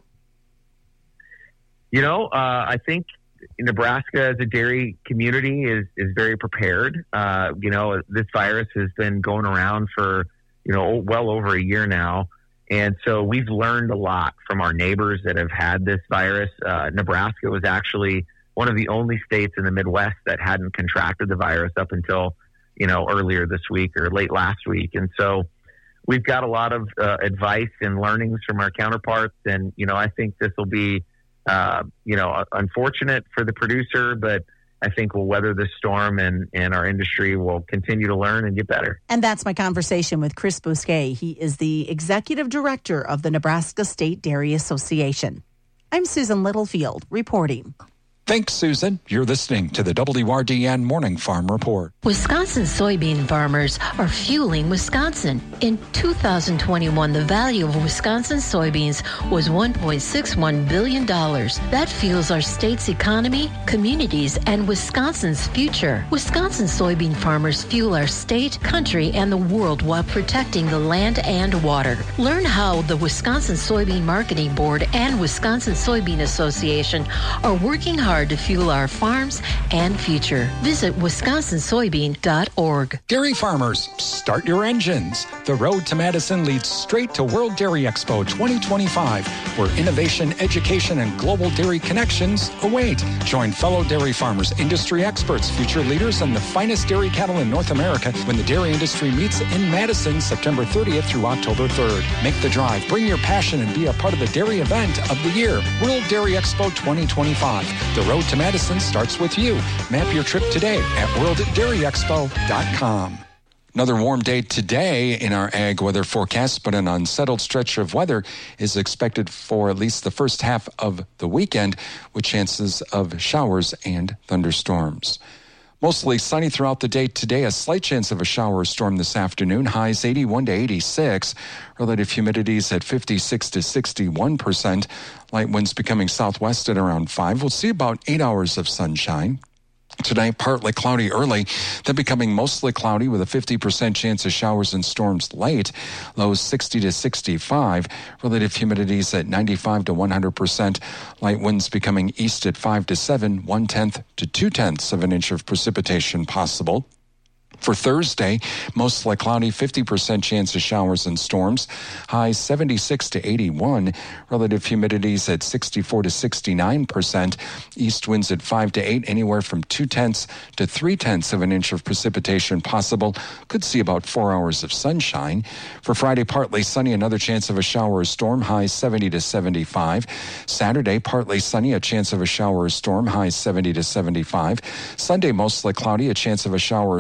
You know, uh, I think Nebraska as a dairy community is, is very prepared. Uh, you know, this virus has been going around for, you know, well over a year now. And so we've learned a lot from our neighbors that have had this virus. Uh, Nebraska was actually one of the only states in the Midwest that hadn't contracted the virus up until, you know, earlier this week or late last week. And so we've got a lot of uh, advice and learnings from our counterparts. And, you know, I think this will be, uh, you know, unfortunate for the producer, but I think we'll weather this storm, and, and our industry will continue to learn and get better. And that's my conversation with Chris Bousquet. He is the executive director of the Nebraska State Dairy Association. I'm Susan Littlefield reporting. Thanks, Susan. You're listening to the W R D N Morning Farm Report. Wisconsin soybean farmers are fueling Wisconsin. In two thousand twenty-one, the value of Wisconsin soybeans was one point six one billion dollars. That fuels our state's economy, communities, and Wisconsin's future. Wisconsin soybean farmers fuel our state, country, and the world while protecting the land and water. Learn how the Wisconsin Soybean Marketing Board and Wisconsin Soybean Association are working hard to fuel our farms and future. Visit wisconsin soybean dot org. Dairy farmers, start your engines. The road to Madison leads straight to World Dairy Expo twenty twenty-five, where innovation, education, and global dairy connections await. Join fellow dairy farmers, industry experts, future leaders, and the finest dairy cattle in North America when the dairy industry meets in Madison September thirtieth through October third. Make the drive, bring your passion, and be a part of the dairy event of the year. World Dairy Expo twenty twenty-five. The road to Madison starts with you. Map your trip today at world dairy expo dot com. Another warm day today in our ag weather forecast, but an unsettled stretch of weather is expected for at least the first half of the weekend, with chances of showers and thunderstorms. Mostly sunny throughout the day today. A slight chance of a shower or storm this afternoon. Highs eighty-one to eighty-six. Relative humidities at fifty-six to sixty-one percent. Light winds becoming southwest at around five. We'll see about eight hours of sunshine. Tonight, partly cloudy early, then becoming mostly cloudy with a fifty percent chance of showers and storms late. Lows sixty to sixty-five. Relative humidities at ninety-five to one hundred percent. Light winds becoming east at five to seven, one-tenth to two-tenths of an inch of precipitation possible. For Thursday, mostly cloudy, fifty percent chance of showers and storms. Highs seventy-six to eighty-one. Relative humidities at sixty-four to sixty-nine percent. East winds at five to eight, anywhere from two-tenths to three-tenths of an inch of precipitation possible. Could see about four hours of sunshine. For Friday, partly sunny, another chance of a shower or storm. Highs seventy to seventy-five. Saturday, partly sunny, a chance of a shower or storm. Highs seventy to seventy-five. Sunday, mostly cloudy, a chance of a shower or storm. Highs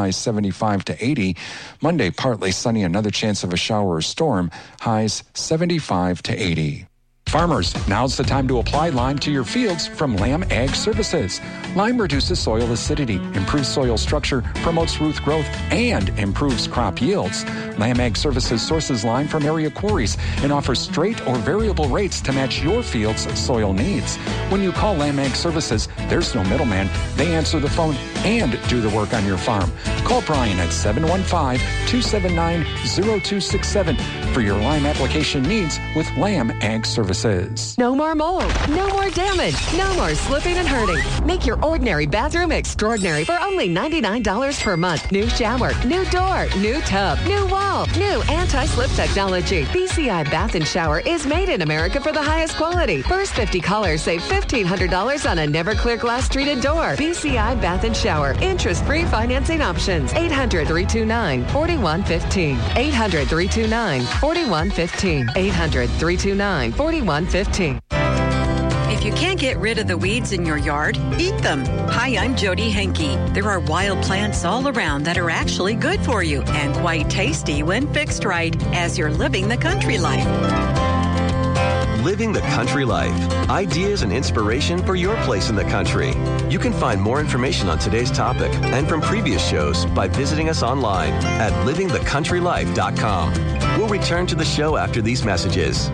highs seventy-five to eighty. Monday, partly sunny, another chance of a shower or storm, highs seventy-five to eighty. Farmers, now's the time to apply Lime to your fields from Lamb Ag Services. Lime reduces soil acidity, improves soil structure, promotes root growth, and improves crop yields. Lamb Ag Services sources lime from area quarries and offers straight or variable rates to match your field's soil needs. When you call Lamb Ag Services, there's no middleman. They answer the phone and do the work on your farm. Call Brian at seven one five, two seven nine, zero two six seven for your lime application needs with Lamb Ag Services. No more mold, no more damage, no more slipping and hurting. Make your ordinary bathroom extraordinary for only ninety-nine dollars per month. New shower, new door, new tub, new wall, new anti-slip technology. B C I Bath and Shower is made in America for the highest quality. First fifty callers save fifteen hundred dollars on a never clear glass treated door. B C I Bath and Shower. Interest-free financing options. eight hundred, three two nine, four one one five. eight hundred, three two nine, four one one five. eight hundred, three two nine, four one one five. If you can't get rid of the weeds in your yard, eat them. Hi, I'm Jody Henke. There are wild plants all around that are actually good for you and quite tasty when fixed right, as you're living the country life. Living the Country Life. Ideas and inspiration for your place in the country. You can find more information on today's topic and from previous shows by visiting us online at living the country life dot com. We'll return to the show after these messages.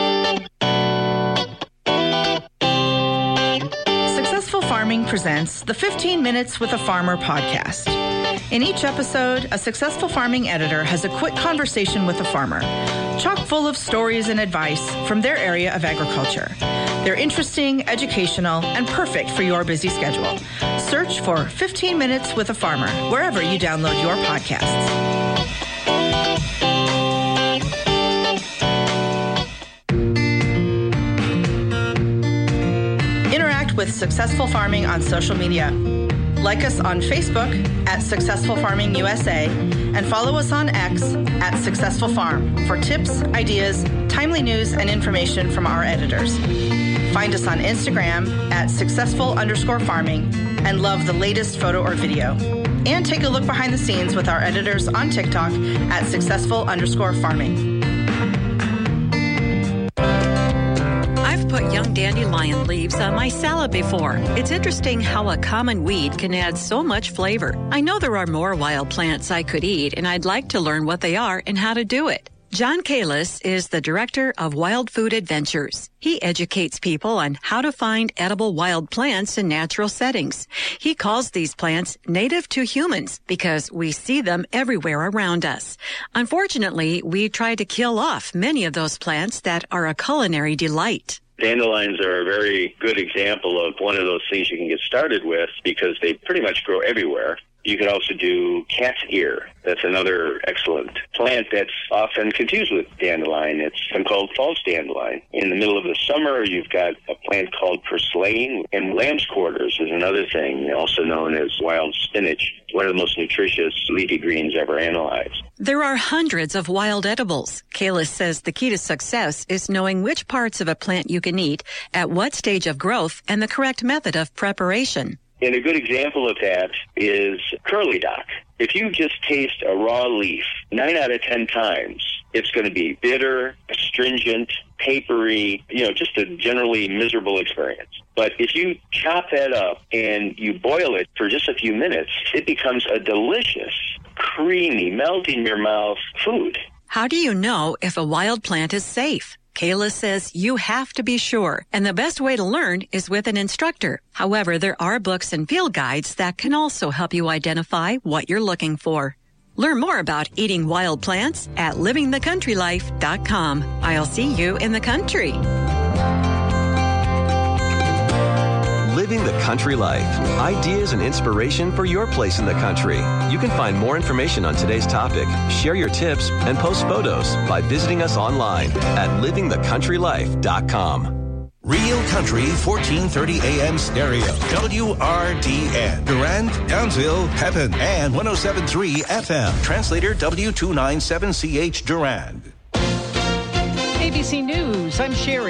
Successful Farming presents the fifteen minutes with a Farmer podcast. In each episode, a Successful Farming editor has a quick conversation with a farmer, chock full of stories and advice from their area of agriculture. They're interesting, educational, and perfect for your busy schedule. Search for fifteen minutes with a Farmer wherever you download your podcasts. Interact with Successful Farming on social media. Like us on Facebook at Successful Farming U S A and follow us on X at Successful Farm for tips, ideas, timely news, and information from our editors. Find us on Instagram at successful underscore farming and love the latest photo or video. And take a look behind the scenes with our editors on TikTok at successful underscore farming. Put young dandelion leaves on my salad before. It's interesting how a common weed can add so much flavor. I know there are more wild plants I could eat, and I'd like to learn what they are and how to do it. John Kalis is the director of Wild Food Adventures. He educates people on how to find edible wild plants in natural settings. He calls these plants native to humans because we see them everywhere around us. Unfortunately, we try to kill off many of those plants that are a culinary delight. Dandelions are a very good example of one of those things you can get started with because they pretty much grow everywhere. You could also do cat's ear. That's another excellent plant that's often confused with dandelion. It's been called false dandelion. In the middle of the summer, you've got a plant called purslane, and lamb's quarters is another thing, also known as wild spinach, one of the most nutritious leafy greens ever analyzed. There are hundreds of wild edibles. Kalis says the key to success is knowing which parts of a plant you can eat, at what stage of growth, and the correct method of preparation. And a good example of that is curly dock. If you just taste a raw leaf, nine out of ten times, it's going to be bitter, astringent, papery, you know, just a generally miserable experience. But if you chop that up and you boil it for just a few minutes, it becomes a delicious, creamy, melt in your mouth food. How do you know if a wild plant is safe? Kalis says you have to be sure, and the best way to learn is with an instructor. However, there are books and field guides that can also help you identify what you're looking for. Learn more about eating wild plants at living the country life dot com. I'll see you in the country. Living the Country Life. Ideas and inspiration for your place in the country. You can find more information on today's topic, share your tips, and post photos by visiting us online at living the country life dot com. Real Country, fourteen thirty A M stereo. W R D N. Durand, Townsville, Pepin, and one oh seven point three F M. Translator W two ninety-seven C H Durand. A B C News, I'm Sherry.